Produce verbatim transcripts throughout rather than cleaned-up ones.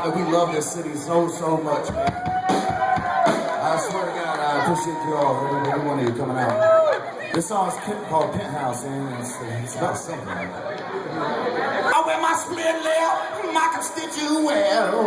Uh, we love this city so, so much, man. I swear to God, I appreciate you all, every, every one of you coming out. This song is called Penthouse, and it's, it's about something. I wear my split lip, my constituent well.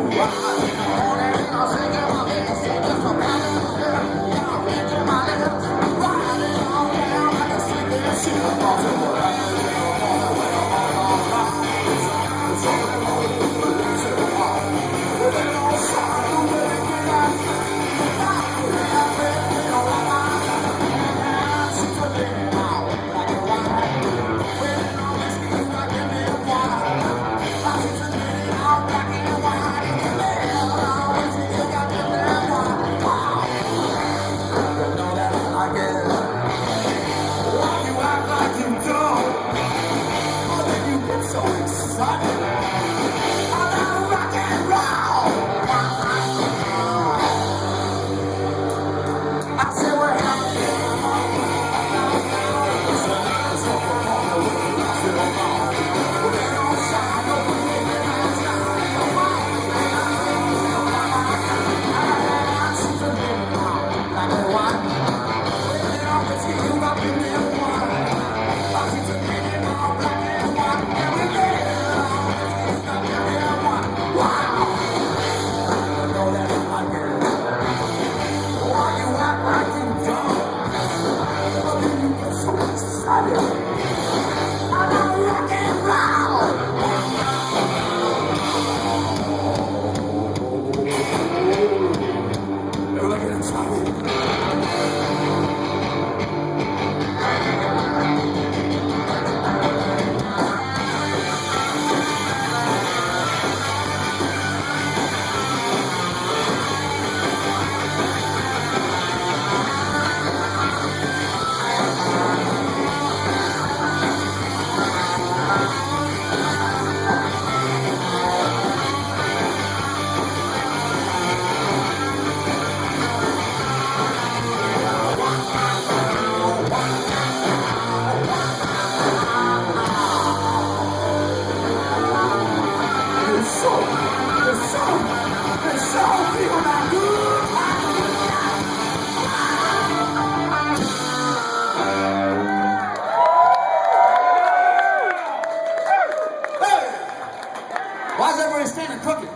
Why is everybody standing crooked?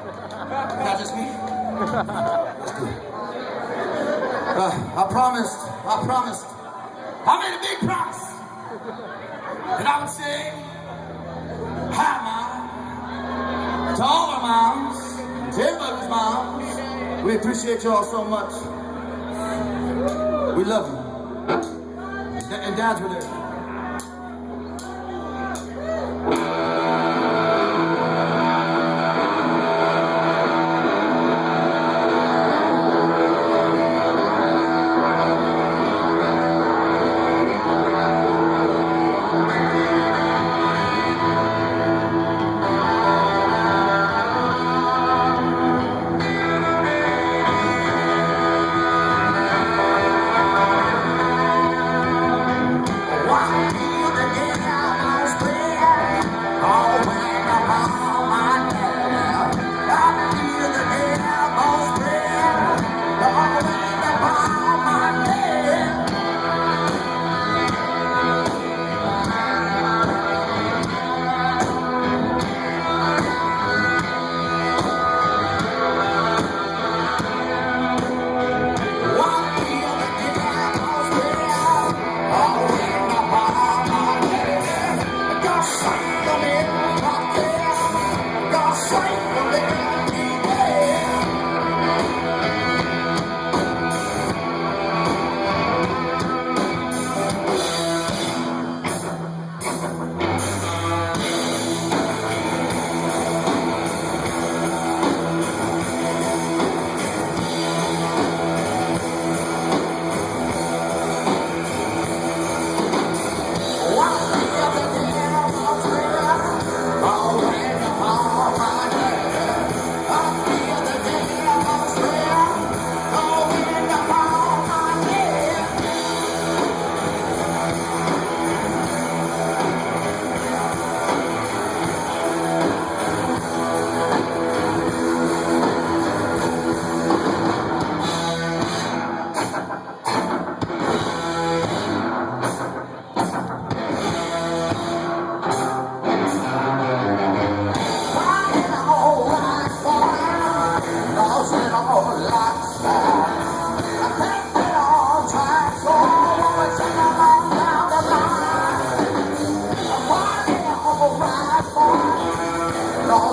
Not just me? That's good. Uh, I promised, I promised, I made a big promise. And I would say, hi, Mom. To all our moms, to everybody's moms, we appreciate y'all so much. We love you. And dads were there.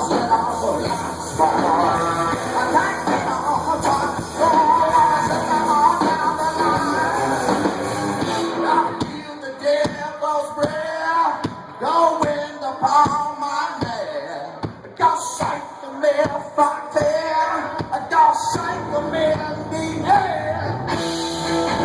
said I was I can't get on time. Oh, I said I'm all down the line. I feel the devil's breath going upon my neck. God save me if I can. God save me in the air.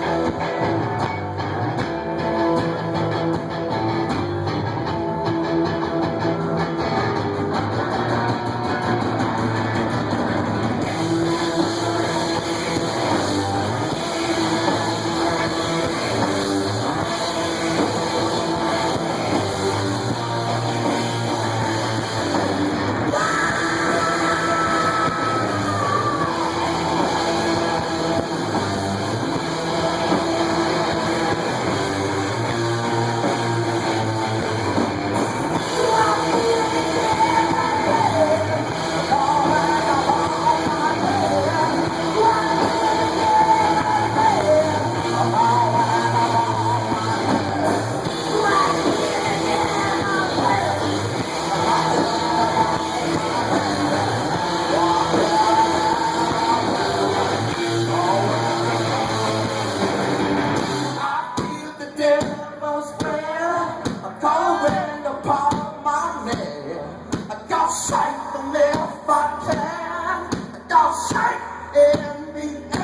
Devil's prayer, going upon my neck. God save me if I can. God save me.